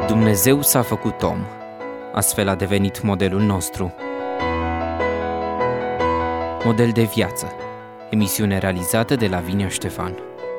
Dumnezeu s-a făcut om, astfel a devenit modelul nostru. Model de viață, emisiune realizată de Lavinia Ștefan.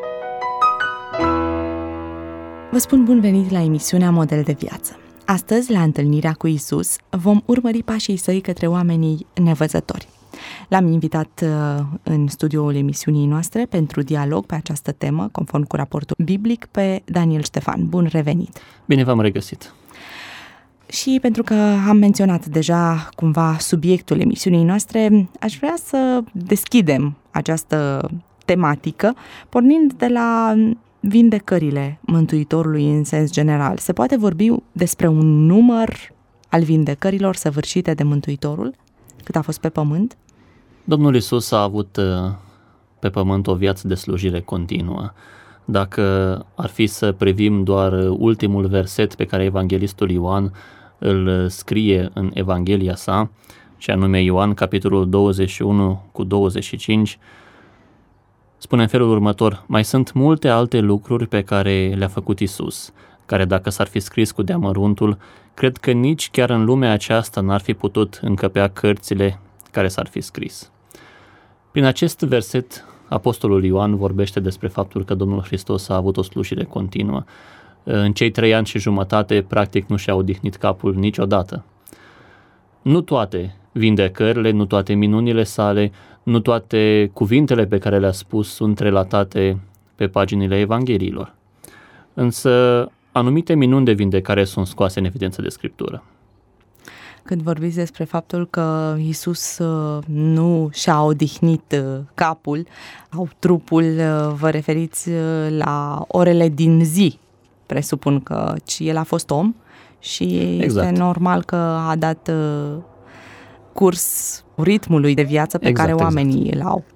Vă spun bun venit la emisiunea Model de viață. Astăzi, la întâlnirea cu Iisus, vom urmări pașii săi către oamenii nevăzători. L-am invitat în studioul emisiunii noastre pentru dialog pe această temă, conform cu raportul biblic, pe Daniel Ștefan. Bun revenit! Bine v-am regăsit! Și pentru că am menționat deja cumva subiectul emisiunii noastre, aș vrea să deschidem această tematică, pornind de la vindecările Mântuitorului în sens general. Se poate vorbi despre un număr al vindecărilor săvârșite de Mântuitorul cât a fost pe pământ? Domnul Iisus a avut pe pământ o viață de slujire continuă. Dacă ar fi să privim doar ultimul verset pe care evanghelistul Ioan îl scrie în Evanghelia sa, și anume Ioan, capitolul 21 cu 25, spune în felul următor: mai sunt multe alte lucruri pe care le-a făcut Iisus, care dacă s-ar fi scris cu deamăruntul, cred că nici chiar în lumea aceasta n-ar fi putut încăpea cărțile care s-ar fi scris. Prin acest verset, apostolul Ioan vorbește despre faptul că Domnul Hristos a avut o slujire continuă. În cei 3 ani și jumătate, practic, nu și-a odihnit capul niciodată. Nu toate vindecările, nu toate minunile sale, nu toate cuvintele pe care le-a spus sunt relatate pe paginile Evangheliilor. Însă, anumite minuni de vindecare sunt scoase în evidență de Scriptură. Când vorbiți despre faptul că Iisus nu și-a odihnit capul sau trupul, vă referiți la orele din zi. Presupun că El a fost om și exact. Este normal că a dat curs ritmului de viață pe care oamenii îl au.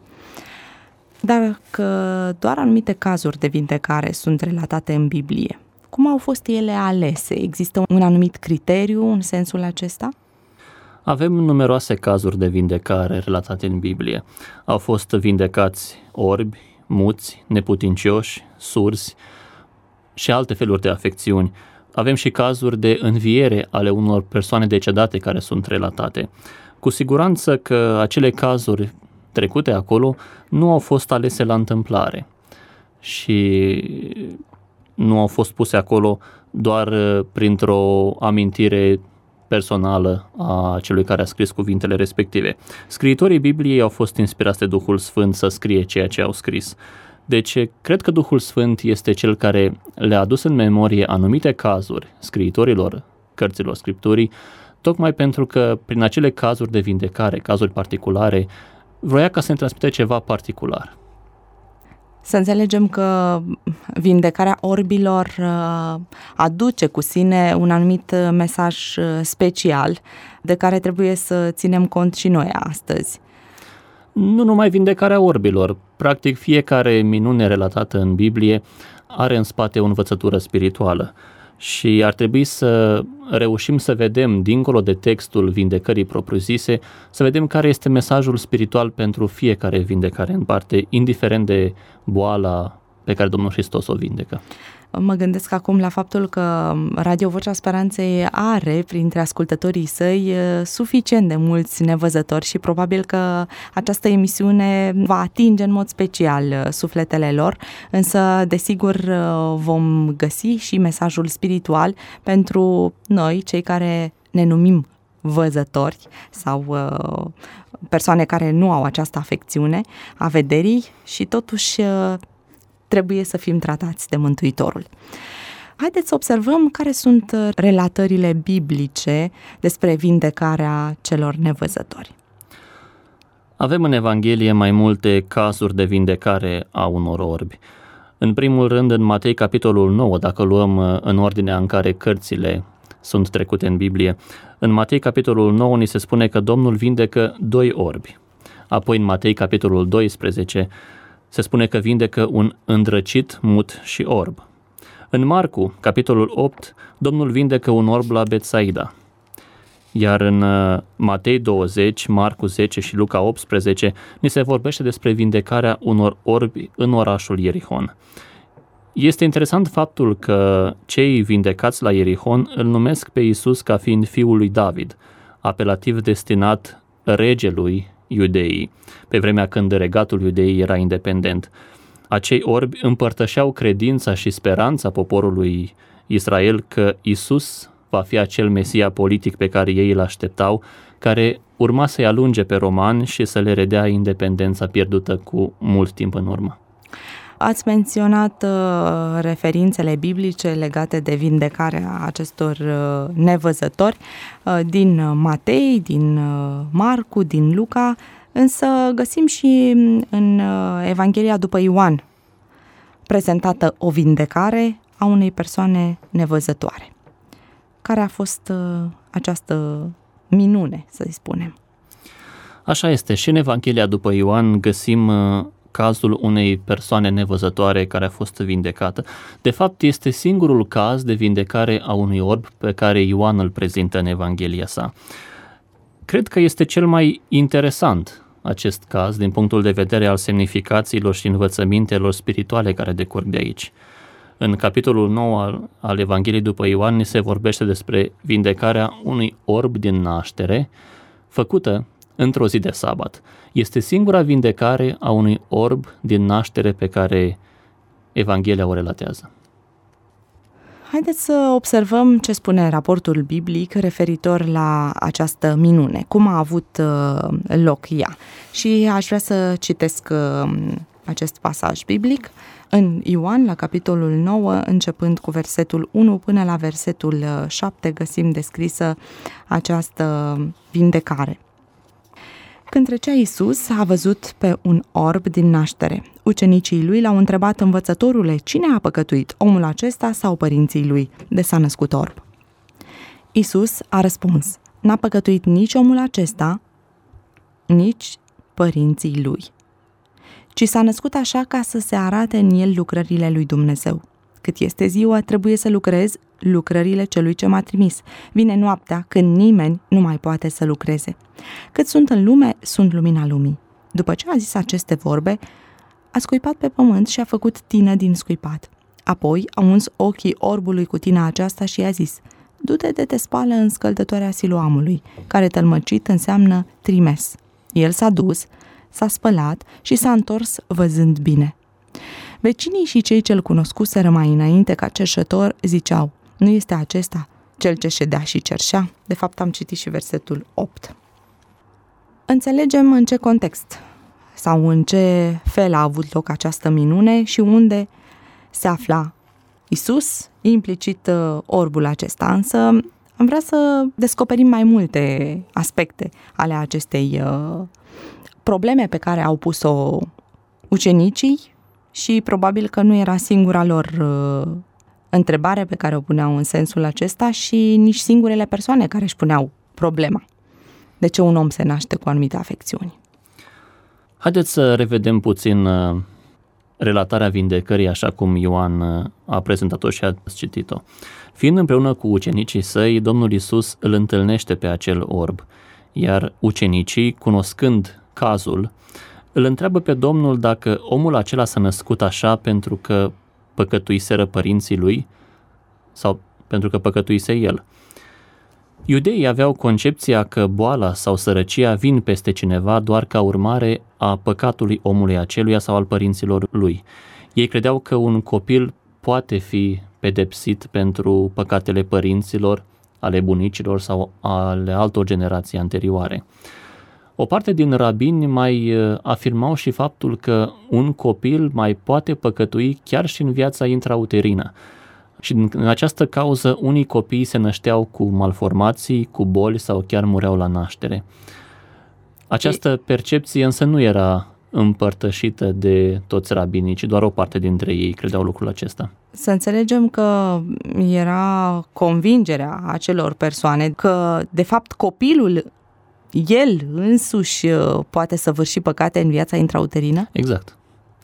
Dar că doar anumite cazuri de vindecare sunt relatate în Biblie, cum au fost ele alese? Există un anumit criteriu în sensul acesta? Avem numeroase cazuri de vindecare relatate în Biblie. Au fost vindecați orbi, muți, neputincioși, surzi și alte feluri de afecțiuni. Avem și cazuri de înviere ale unor persoane decedate care sunt relatate. Cu siguranță că acele cazuri trecute acolo nu au fost alese la întâmplare și nu au fost puse acolo doar printr-o amintire personală a celui care a scris cuvintele respective. Scriitorii Bibliei au fost inspirați de Duhul Sfânt să scrie ceea ce au scris. Deci, cred că Duhul Sfânt este cel care le-a adus în memorie anumite cazuri scriitorilor cărților Scripturii, tocmai pentru că prin acele cazuri de vindecare, cazuri particulare, vroia ca să ne transmită ceva particular. Să înțelegem că vindecarea orbilor aduce cu sine un anumit mesaj special de care trebuie să ținem cont și noi astăzi. Nu numai vindecarea orbilor. Practic, fiecare minune relatată în Biblie are în spate o învățătură spirituală și ar trebui să reușim să vedem, dincolo de textul vindecării propriu-zise, să vedem care este mesajul spiritual pentru fiecare vindecare în parte, indiferent de boala pe care Domnul Hristos o vindecă. Mă gândesc acum la faptul că Radio Vocea Speranței are printre ascultătorii săi suficient de mulți nevăzători și probabil că această emisiune va atinge în mod special sufletele lor, însă desigur vom găsi și mesajul spiritual pentru noi, cei care ne numim văzători sau persoane care nu au această afecțiune a vederii și totuși trebuie să fim tratați de Mântuitorul. Haideți să observăm care sunt relatările biblice despre vindecarea celor nevăzători. Avem în Evanghelie mai multe cazuri de vindecare a unor orbi. În primul rând, în Matei, capitolul 9, dacă luăm în ordinea în care cărțile sunt trecute în Biblie, în Matei, capitolul 9, ni se spune că Domnul vindecă 2 orbi. Apoi, în Matei, capitolul 12, se spune că vindecă un îndrăcit, mut și orb. În Marcu, capitolul 8, Domnul vindecă un orb la Betsaida. Iar în Matei 20, Marcu 10 și Luca 18, ni se vorbește despre vindecarea unor orbi în orașul Ierihon. Este interesant faptul că cei vindecați la Ierihon îl numesc pe Iisus ca fiind fiul lui David, apelativ destinat regelui Iudeii, pe vremea când regatul Iudeii era independent. Acei orbi împărtășeau credința și speranța poporului Israel că Iisus va fi acel Mesia politic pe care ei îl așteptau, care urma să-i alunge pe romani și să le redea independența pierdută cu mult timp în urmă. Ați menționat referințele biblice legate de vindecarea acestor nevăzători din Matei, din Marcu, din Luca, însă găsim și în Evanghelia după Ioan prezentată o vindecare a unei persoane nevăzătoare. Care a fost această minune, să-i spunem? Așa este, și în Evanghelia după Ioan găsim cazul unei persoane nevăzătoare care a fost vindecată. De fapt, este singurul caz de vindecare a unui orb pe care Ioan îl prezintă în Evanghelia sa. Cred că este cel mai interesant acest caz din punctul de vedere al semnificațiilor și învățămintelor spirituale care decurg de aici. În capitolul 9 al Evangheliei după Ioan ni se vorbește despre vindecarea unui orb din naștere, făcută într-o zi de sabat. Este singura vindecare a unui orb din naștere pe care Evanghelia o relatează. Haideți să observăm ce spune raportul biblic referitor la această minune, cum a avut loc ea. Și aș vrea să citesc acest pasaj biblic în Ioan, la capitolul 9, începând cu versetul 1 până la versetul 7, găsim descrisă această vindecare. Când trecea Iisus, a văzut pe un orb din naștere. Ucenicii lui l-au întrebat: învățătorule, cine a păcătuit, omul acesta sau părinții lui, de s-a născut orb? Iisus a răspuns: n-a păcătuit nici omul acesta, nici părinții lui, ci s-a născut așa ca să se arate în el lucrările lui Dumnezeu. Cât este ziua, trebuie să lucrez lucrările celui ce m-a trimis. Vine noaptea, când nimeni nu mai poate să lucreze. Cât sunt în lume, sunt lumina lumii. După ce a zis aceste vorbe, a scuipat pe pământ și a făcut tină din scuipat. Apoi a uns ochii orbului cu tina aceasta și i-a zis: du-te de te spală în scăldătoarea Siloamului, care tălmăcit înseamnă trimes. El s-a dus, s-a spălat și s-a întors văzând bine. Vecinii și cei ce-l cunoscuseră mai înainte ca cerșător ziceau: nu este acesta cel ce ședea și cerșea? De fapt am citit și versetul 8. Înțelegem în ce context sau în ce fel a avut loc această minune și unde se afla Iisus, implicit orbul acesta, însă am vrea să descoperim mai multe aspecte ale acestei probleme pe care au pus-o ucenicii și probabil că nu era singura lor întrebare pe care o puneau în sensul acesta și nici singurele persoane care își puneau problema. De ce un om se naște cu anumite afecțiuni? Haideți să revedem puțin relatarea vindecării așa cum Ioan a prezentat-o și a citit-o. Fiind împreună cu ucenicii săi, Domnul Iisus îl întâlnește pe acel orb, iar ucenicii, cunoscând cazul, îl întreabă pe Domnul dacă omul acela s-a născut așa pentru că păcătuiseră părinții lui sau pentru că păcătuise el. Iudeii aveau concepția că boala sau sărăcia vin peste cineva doar ca urmare a păcatului omului aceluia sau al părinților lui. Ei credeau că un copil poate fi pedepsit pentru păcatele părinților, ale bunicilor sau ale altor generații anterioare. O parte din rabini mai afirmau și faptul că un copil mai poate păcătui chiar și în viața intrauterină. Și din această cauză unii copii se nășteau cu malformații, cu boli sau chiar mureau la naștere. Această percepție însă nu era împărtășită de toți rabinii, ci doar o parte dintre ei credeau lucrul acesta. Să înțelegem că era convingerea acelor persoane că, de fapt, copilul, el însuși poate săvârși păcate în viața intrauterină? Exact.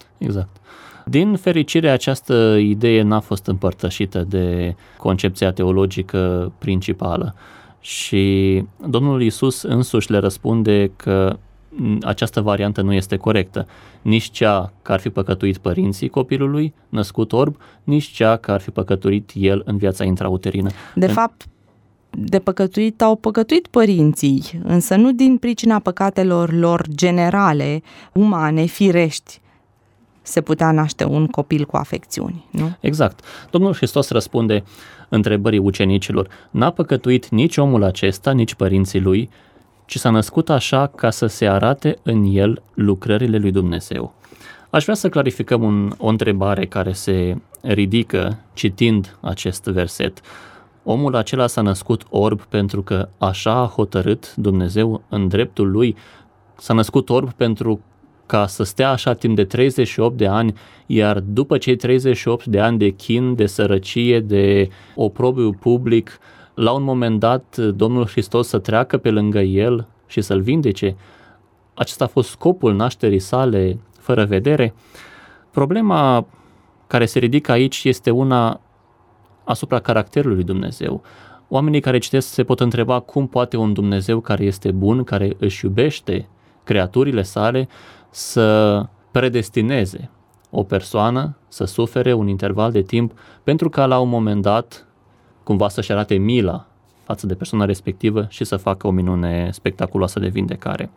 Din fericire, această idee n-a fost împărtășită de concepția teologică principală și Domnul Iisus însuși le răspunde că această variantă nu este corectă. Nici cea că ar fi păcătuit părinții copilului născut orb, nici cea că ar fi păcătuit el în viața intrauterină. De fapt, de păcătuit au păcătuit părinții, însă nu din pricina păcatelor lor generale, umane, firești, se putea naște un copil cu afecțiuni, nu? Exact. Domnul Hristos răspunde întrebării ucenicilor: n-a păcătuit nici omul acesta, nici părinții lui, ci s-a născut așa ca să se arate în el lucrările lui Dumnezeu. Aș vrea să clarificăm o întrebare care se ridică citind acest verset. Omul acela s-a născut orb pentru că așa a hotărât Dumnezeu în dreptul lui? S-a născut orb pentru ca să stea așa timp de 38 de ani, iar după cei 38 de ani de chin, de sărăcie, de oprobiu public, la un moment dat Domnul Hristos să treacă pe lângă el și să-l vindece? Acesta a fost scopul nașterii sale fără vedere? Problema care se ridică aici este una asupra caracterului lui Dumnezeu. Oamenii care citesc se pot întreba cum poate un Dumnezeu care este bun, care își iubește creaturile sale, să predestineze o persoană să sufere un interval de timp pentru ca la un moment dat cumva să-și arate mila față de persoana respectivă și să facă o minune spectaculoasă de vindecare.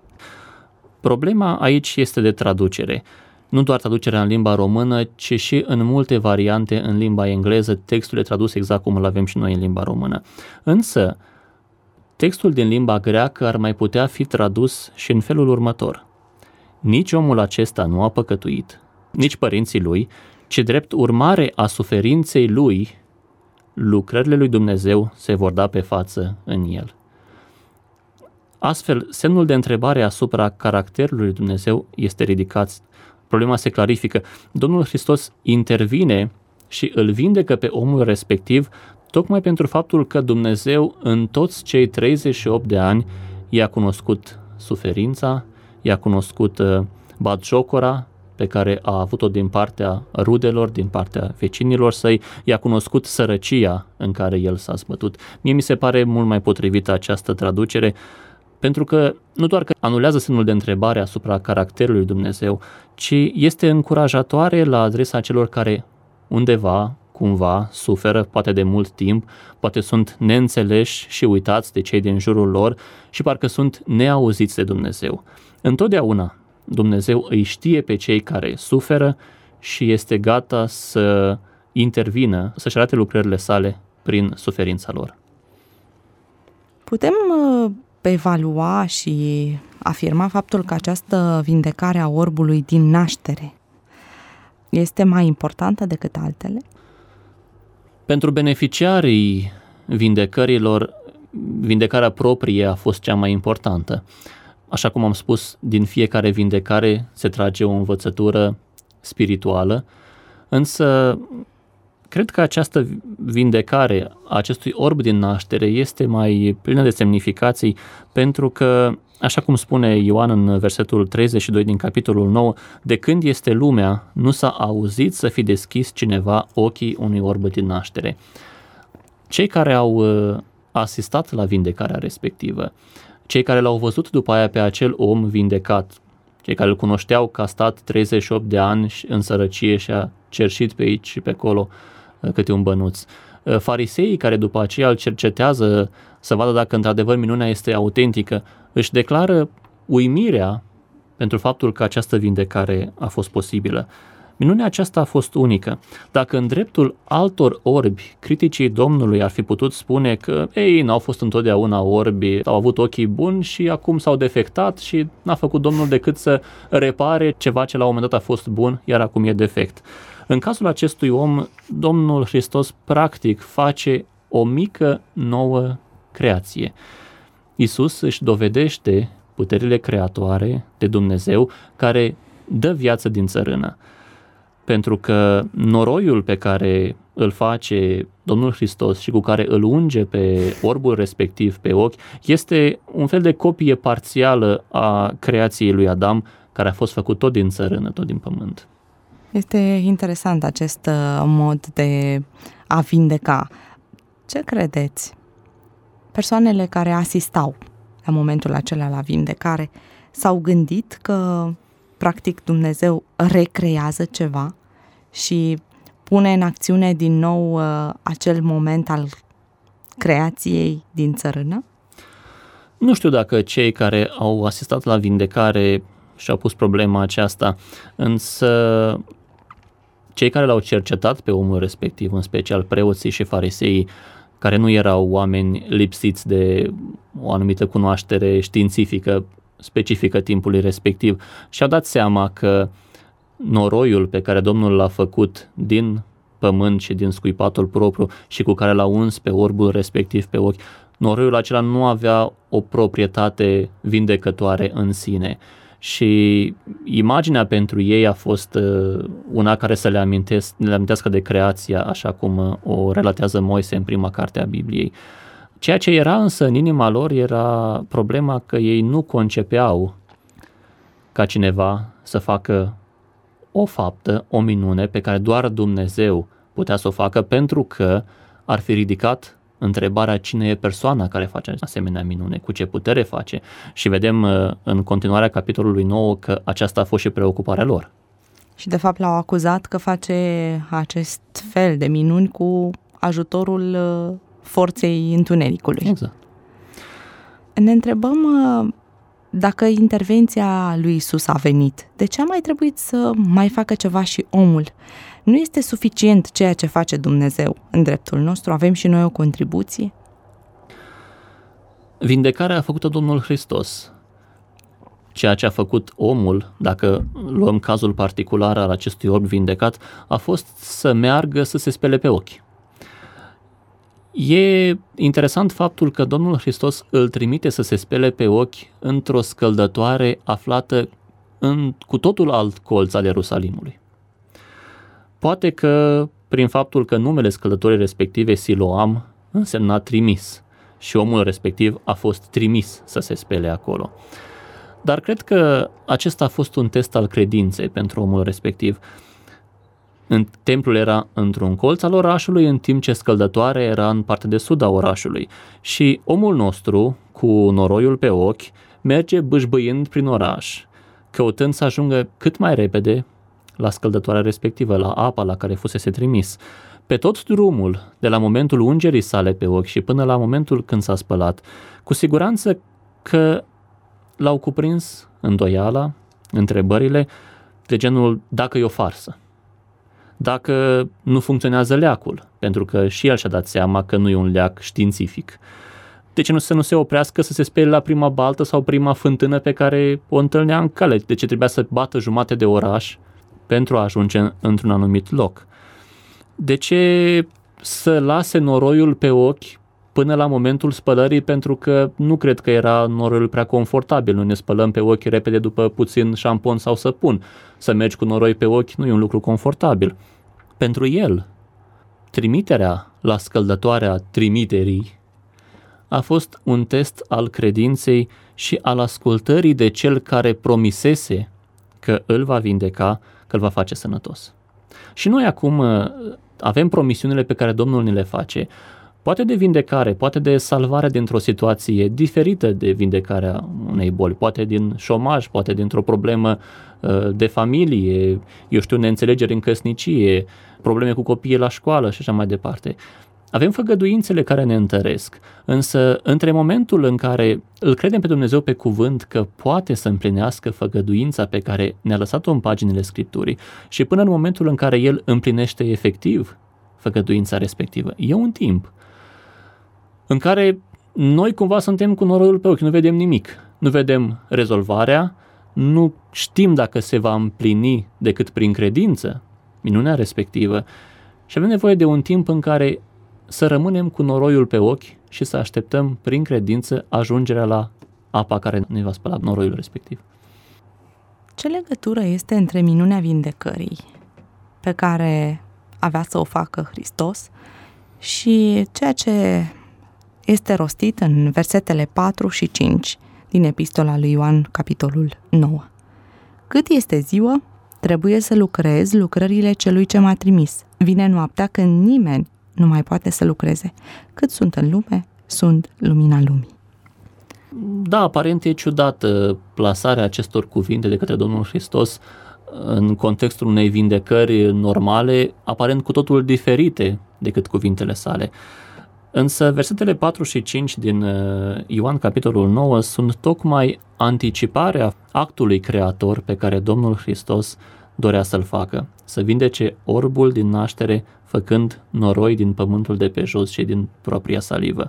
Problema aici este de traducere. Nu doar traducerea în limba română, ci și în multe variante în limba engleză, textul e tradus exact cum îl avem și noi în limba română. Însă, textul din limba greacă ar mai putea fi tradus și în felul următor: nici omul acesta nu a păcătuit, nici părinții lui, ci drept urmare a suferinței lui, lucrările lui Dumnezeu se vor da pe față în el. Astfel, semnul de întrebare asupra caracterului lui Dumnezeu este ridicat. Problema se clarifică. Domnul Hristos intervine și îl vindecă pe omul respectiv tocmai pentru faptul că Dumnezeu în toți cei 38 de ani i-a cunoscut suferința, i-a cunoscut batjocora pe care a avut-o din partea rudelor, din partea vecinilor săi, i-a cunoscut sărăcia în care el s-a zbătut. Mie mi se pare mult mai potrivită această traducere, pentru că nu doar că anulează semnul de întrebare asupra caracterului lui Dumnezeu, ci este încurajatoare la adresa celor care undeva, cumva, suferă, poate de mult timp, poate sunt neînțeleși și uitați de cei din jurul lor și parcă sunt neauziți de Dumnezeu. Întotdeauna Dumnezeu îi știe pe cei care suferă și este gata să intervină, să-și arate lucrările sale prin suferința lor. Putem evalua și afirma faptul că această vindecare a orbului din naștere este mai importantă decât altele? Pentru beneficiarii vindecărilor, vindecarea proprie a fost cea mai importantă. Așa cum am spus, din fiecare vindecare se trage o învățătură spirituală, însă cred că această vindecare a acestui orb din naștere este mai plină de semnificații, pentru că, așa cum spune Ioan în versetul 32 din capitolul 9, de când este lumea, nu s-a auzit să fi deschis cineva ochii unui orb din naștere. Cei care au asistat la vindecarea respectivă, cei care l-au văzut după aia pe acel om vindecat, cei care îl cunoșteau că a stat 38 de ani în sărăcie și a cerșit pe aici și pe acolo câte un bănuț, fariseii care după aceea îl cercetează să vadă dacă într-adevăr minunea este autentică, își declară uimirea pentru faptul că această vindecare a fost posibilă. Minunea aceasta a fost unică. Dacă în dreptul altor orbi, criticii Domnului ar fi putut spune că ei n-au fost întotdeauna orbi, au avut ochii buni și acum s-au defectat și n-a făcut Domnul decât să repare ceva ce la un moment dat a fost bun, iar acum e defect. În cazul acestui om, Domnul Hristos practic face o mică nouă creație. Iisus își dovedește puterile creatoare de Dumnezeu care dă viață din țărână. Pentru că noroiul pe care îl face Domnul Hristos și cu care îl unge pe orbul respectiv pe ochi este un fel de copie parțială a creației lui Adam, care a fost făcut tot din țărână, tot din pământ. Este interesant acest mod de a vindeca. Ce credeți? Persoanele care asistau la momentul acela la vindecare s-au gândit că, practic, Dumnezeu recrează ceva și pune în acțiune din nou acel moment al creației din țărână? Nu știu dacă cei care au asistat la vindecare și-au pus problema aceasta, însă cei care l-au cercetat pe omul respectiv, în special preoții și fariseii, care nu erau oameni lipsiți de o anumită cunoaștere științifică specifică timpului respectiv, și-au dat seama că noroiul pe care Domnul l-a făcut din pământ și din scuipatul propriu și cu care l-a uns pe orbul respectiv pe ochi, noroiul acela nu avea o proprietate vindecătoare în sine. Și imaginea pentru ei a fost una care să le amintească de creația, așa cum o relatează Moise în prima carte a Bibliei. Ceea ce era însă în inima lor era problema că ei nu concepeau ca cineva să facă o faptă, o minune pe care doar Dumnezeu putea să o facă, pentru că ar fi ridicat întrebarea cine e persoana care face asemenea minune, cu ce putere face. Și vedem în continuarea capitolului 9 că aceasta a fost și preocuparea lor. Și de fapt l-au acuzat că face acest fel de minuni cu ajutorul forței întunericului. Exact. Ne întrebăm dacă intervenția lui Iisus a venit, de ce a mai trebuit să mai facă ceva și omul? Nu este suficient ceea ce face Dumnezeu în dreptul nostru? Avem și noi o contribuție? Vindecarea a făcut-o Domnul Hristos. Ceea ce a făcut omul, dacă luăm cazul particular al acestui orb vindecat, a fost să meargă să se spele pe ochi. E interesant faptul că Domnul Hristos îl trimite să se spele pe ochi într-o scăldătoare aflată în cu totul alt colț al Ierusalimului. Poate că prin faptul că numele scăldătorii respective Siloam însemna trimis și omul respectiv a fost trimis să se spele acolo. Dar cred că acesta a fost un test al credinței pentru omul respectiv. Templul era într-un colț al orașului, în timp ce scăldătoarea era în partea de sud a orașului. Și omul nostru, cu noroiul pe ochi, merge bâșbâind prin oraș, căutând să ajungă cât mai repede la scăldătoarea respectivă, la apa la care fusese trimis. Pe tot drumul, de la momentul ungerii sale pe ochi și până la momentul când s-a spălat, cu siguranță că l-au cuprins îndoiala, întrebările de genul dacă e o farsă, dacă nu funcționează leacul, pentru că și el și-a dat seama că nu e un leac științific. De ce nu se oprească să se spele la prima baltă sau prima fântână pe care o întâlnea în cale? De ce trebuia să bată jumate de oraș pentru a ajunge într-un anumit loc? De ce să lase noroiul pe ochi până la momentul spălării? Pentru că nu cred că era noroiul prea confortabil. Noi ne spălăm pe ochi repede după puțin șampon sau săpun. Să mergi cu noroi pe ochi nu e un lucru confortabil. Pentru el, trimiterea la scăldătoarea trimiterii a fost un test al credinței și al ascultării de cel care promisese că îl va vindeca, că îl va face sănătos. Și noi acum avem promisiunile pe care Domnul ne le face, poate de vindecare, poate de salvare dintr-o situație diferită de vindecarea unei boli, poate din șomaj, poate dintr-o problemă de familie, neînțelegeri în căsnicie, probleme cu copiii la școală și așa mai departe. Avem făgăduințele care ne întăresc, însă între momentul în care îl credem pe Dumnezeu pe cuvânt că poate să împlinească făgăduința pe care ne-a lăsat-o în paginile Scripturii și până în momentul în care El împlinește efectiv făgăduința respectivă, e un timp în care noi cumva suntem cu noroiul pe ochi, nu vedem nimic, nu vedem rezolvarea, nu știm dacă se va împlini decât prin credință minunea respectivă și avem nevoie de un timp în care să rămânem cu noroiul pe ochi și să așteptăm prin credință ajungerea la apa care ne va spăla noroiul respectiv. Ce legătură este între minunea vindecării pe care avea să o facă Hristos și ceea ce este rostit în versetele 4 și 5 din epistola lui Ioan, capitolul 9? Cât este ziua, trebuie să lucrez lucrările celui ce m-a trimis. Vine noaptea când nimeni nu mai poate să lucreze. Cât sunt în lume, sunt lumina lumii. Da, aparent e ciudată plasarea acestor cuvinte de către Domnul Hristos în contextul unei vindecări normale, aparent cu totul diferite decât cuvintele sale. Însă versetele 4 și 5 din Ioan capitolul 9 sunt tocmai anticiparea actului creator pe care Domnul Hristos dorea să-l facă, să vindece orbul din naștere, făcând noroi din pământul de pe jos și din propria salivă.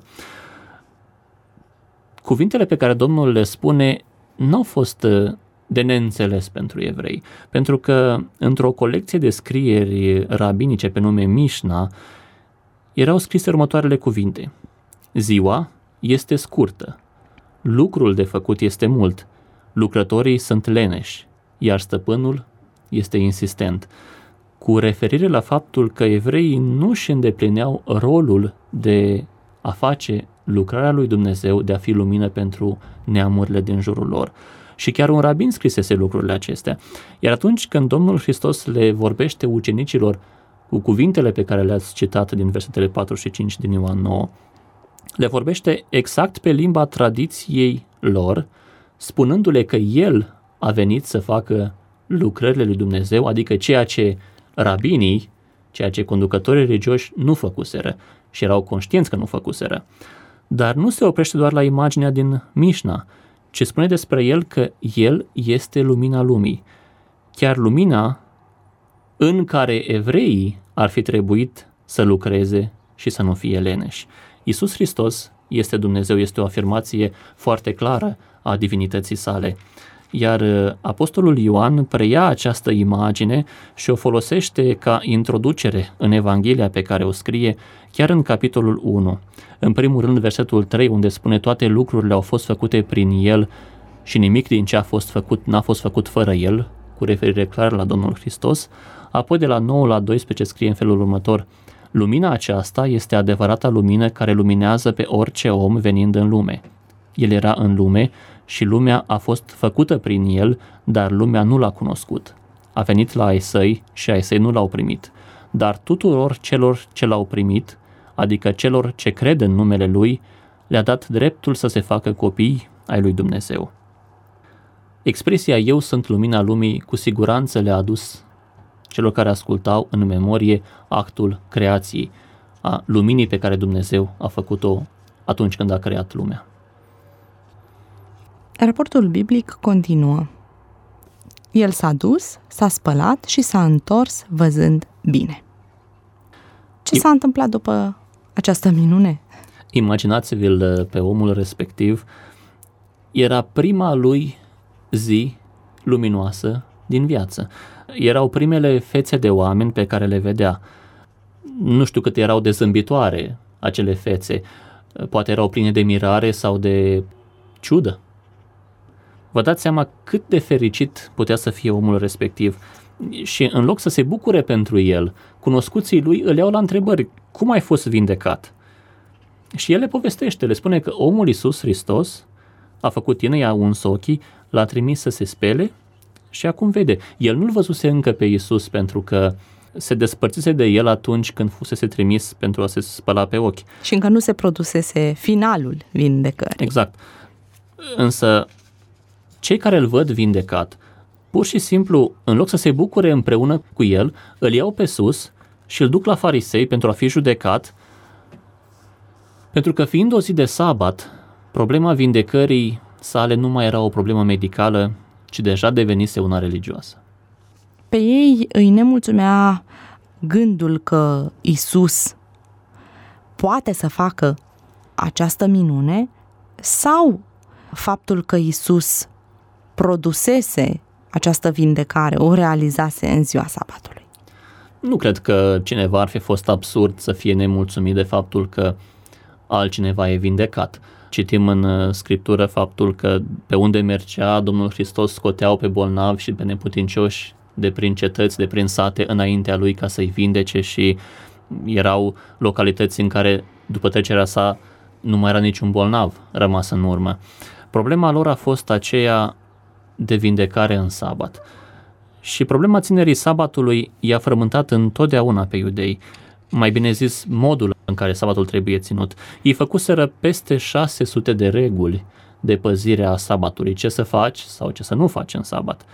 Cuvintele pe care Domnul le spune n-au fost de neînțeles pentru evrei, pentru că într-o colecție de scrieri rabinice pe nume Mișna erau scrise următoarele cuvinte: ziua este scurtă, lucrul de făcut este mult, lucrătorii sunt leneși, iar stăpânul este insistent, cu referire la faptul că evreii nu își îndeplineau rolul de a face lucrarea lui Dumnezeu, de a fi lumină pentru neamurile din jurul lor. Și chiar un rabin scrisese lucrurile acestea. Iar atunci când Domnul Hristos le vorbește ucenicilor cu cuvintele pe care le-ați citat din versetele 4 și 5 din Ioan 9, le vorbește exact pe limba tradiției lor, spunându-le că El a venit să facă lucrările lui Dumnezeu, adică ceea ce rabinii, ceea ce conducătorii religioși nu făcuseră și erau conștienți că nu făcuseră. Dar nu se oprește doar la imaginea din Mișna, ci spune despre El că El este lumina lumii. Chiar lumina în care evreii ar fi trebuit să lucreze și să nu fie leneși. Iisus Hristos este Dumnezeu, este o afirmație foarte clară a divinității sale. Iar apostolul Ioan preia această imagine și o folosește ca introducere în Evanghelia pe care o scrie chiar în capitolul 1. În primul rând versetul 3, unde spune: toate lucrurile au fost făcute prin El și nimic din ce a fost făcut n-a fost făcut fără El, cu referire clară la Domnul Hristos. Apoi de la 9 la 12 scrie în felul următor: lumina aceasta este adevărata lumină care luminează pe orice om venind în lume. El era în lume și lumea a fost făcută prin El, dar lumea nu l-a cunoscut. A venit la ai săi și ai săi nu l-au primit. Dar tuturor celor ce l-au primit, adică celor ce cred în numele Lui, le-a dat dreptul să se facă copii ai lui Dumnezeu. Expresia "eu sunt lumina lumii" cu siguranță le-a adus celor care ascultau în memorie actul creației, a luminii pe care Dumnezeu a făcut-o atunci când a creat lumea. Raportul biblic continuă. El s-a dus, s-a spălat și s-a întors văzând bine. Ce s-a întâmplat după această minune? Imaginați-vi-l pe omul respectiv. Era prima lui zi luminoasă din viață. Erau primele fețe de oameni pe care le vedea. Nu știu cât erau de zâmbitoare acele fețe. Poate erau pline de mirare sau de ciudă. Vă dați seama cât de fericit putea să fie omul respectiv. Și în loc să se bucure pentru el, cunoscuții lui îl iau la întrebări: cum ai fost vindecat? Și el le povestește, le spune că omul Iisus Hristos a făcut tine, i-a uns ochii, l-a trimis să se spele și acum vede. El nu-l văzuse încă pe Iisus pentru că se despărțise de el atunci când fusese trimis pentru a se spăla pe ochi. Și încă nu se produsese finalul vindecării. Exact. Însă cei care îl văd vindecat, pur și simplu, în loc să se bucure împreună cu el, îl iau pe sus și îl duc la farisei pentru a fi judecat, pentru că fiind o zi de sabat, problema vindecării sale nu mai era o problemă medicală, ci deja devenise una religioasă. Pe ei îi nemulțumea gândul că Iisus poate să facă această minune sau faptul că Iisus produsese această vindecare, o realizase în ziua sabatului. Nu cred că cineva ar fi fost absurd să fie nemulțumit de faptul că altcineva e vindecat. Citim în Scriptură faptul că pe unde mergea, Domnul Hristos scoteau pe bolnavi și pe neputincioși de prin cetăți, de prin sate înaintea Lui ca să-i vindece, și erau localități în care după trecerea sa nu mai era niciun bolnav rămas în urmă. Problema lor a fost aceea de vindecare în sabat. Și problema ținerii sabatului i-a frământat întotdeauna pe iudei, mai bine zis modul în care sabatul trebuie ținut. Ei făcuseră peste 600 de reguli de păzire a sabatului, ce să faci sau ce să nu faci în sabat.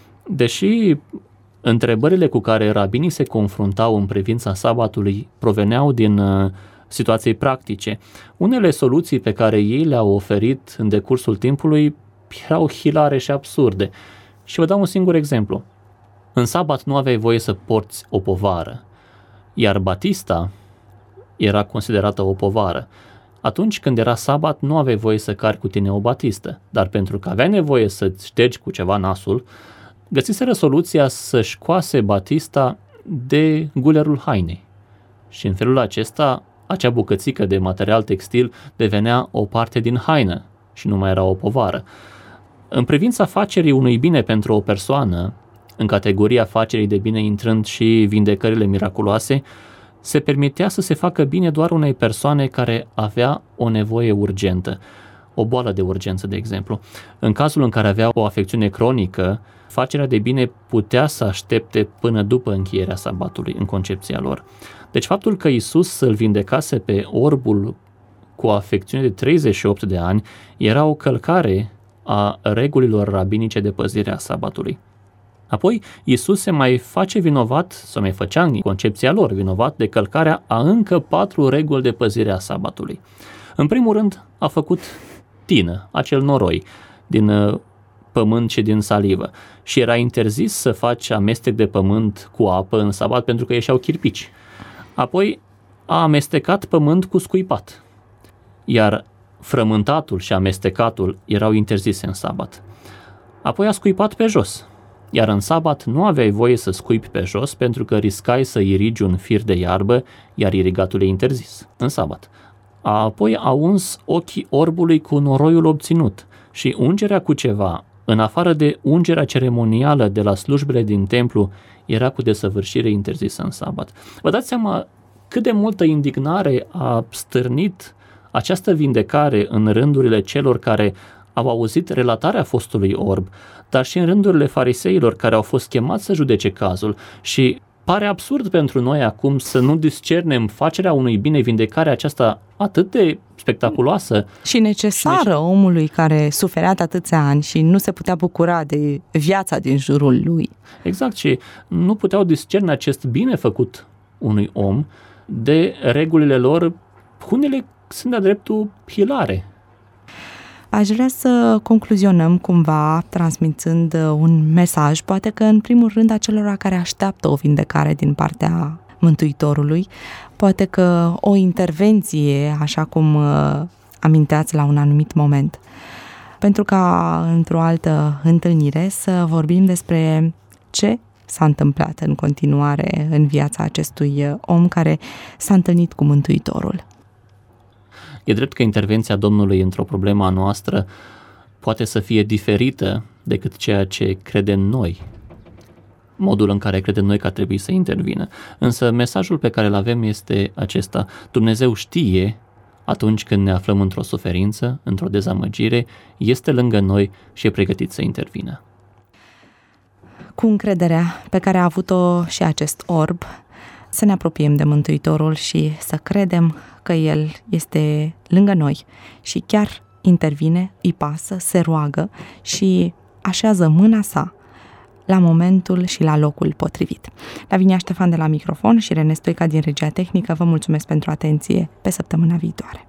Deși întrebările cu care rabinii se confruntau în privința sabatului proveneau din situații practice, unele soluții pe care ei le-au oferit în decursul timpului erau hilare și absurde. Și vă dau un singur exemplu. În sabat nu aveai voie să porți o povară, iar batista era considerată o povară. Atunci când era sabat, nu aveai voie să cari cu tine o batistă, dar pentru că aveai nevoie să-ți ștergi cu ceva nasul, găsiseră soluția să-și coase batista de gulerul hainei. Și în felul acesta, acea bucățică de material textil devenea o parte din haină și nu mai era o povară. În privința facerii unui bine pentru o persoană, în categoria facerii de bine intrând și vindecările miraculoase, se permitea să se facă bine doar unei persoane care avea o nevoie urgentă, o boală de urgență, de exemplu. În cazul în care avea o afecțiune cronică, facerea de bine putea să aștepte până după încheierea sabatului, în concepția lor. Deci faptul că Iisus îl vindecase pe orbul cu o afecțiune de 38 de ani era o călcare a regulilor rabinice de păzire a sabatului. Apoi, Iisus se mai face vinovat, sau mai făcea în concepția lor vinovat de călcarea a încă 4 reguli de păzire a sabatului. În primul rând, a făcut tină, acel noroi, din pământ și din salivă. Și era interzis să faci amestec de pământ cu apă în sabat pentru că ieșeau chirpici. Apoi a amestecat pământ cu scuipat, iar frământatul și amestecatul erau interzise în sabat. Apoi a scuipat pe jos, iar în sabat nu aveai voie să scuipi pe jos pentru că riscai să irigi un fir de iarbă, iar irigatul e interzis în sabat. Apoi a uns ochii orbului cu noroiul obținut și ungerea cu ceva, în afară de ungerea ceremonială de la slujbele din templu, era cu desăvârșire interzisă în sabat. Vă dați seama cât de multă indignare a stârnit această vindecare în rândurile celor care au auzit relatarea fostului orb, dar și în rândurile fariseilor care au fost chemați să judece cazul. Și pare absurd pentru noi acum să nu discernem facerea unui bine, vindecarea aceasta atât de spectaculoasă și necesară omului care suferea atâția ani și nu se putea bucura de viața din jurul lui. Exact, și nu puteau discerne acest bine făcut unui om de regulile lor, unele sunt de-a dreptul hilare. Aș vrea să concluzionăm cumva transmițând un mesaj, poate că în primul rând acelora care așteaptă o vindecare din partea Mântuitorului, poate că o intervenție, așa cum aminteați la un anumit moment, pentru ca într-o altă întâlnire să vorbim despre ce s-a întâmplat în continuare în viața acestui om care s-a întâlnit cu Mântuitorul. E drept că intervenția Domnului într-o problemă a noastră poate să fie diferită decât ceea ce credem noi, modul în care credem noi că ar trebui să intervină. Însă mesajul pe care îl avem este acesta: Dumnezeu știe atunci când ne aflăm într-o suferință, într-o dezamăgire, este lângă noi și e pregătit să intervină. Cu încrederea pe care a avut-o și acest orb, să ne apropiem de Mântuitorul și să credem că El este lângă noi și chiar intervine, îi pasă, se roagă și așează mâna sa la momentul și la locul potrivit. Lavinia Ștefan de la microfon și Rene Stoica din regia tehnică, vă mulțumesc pentru atenție. Pe săptămâna viitoare.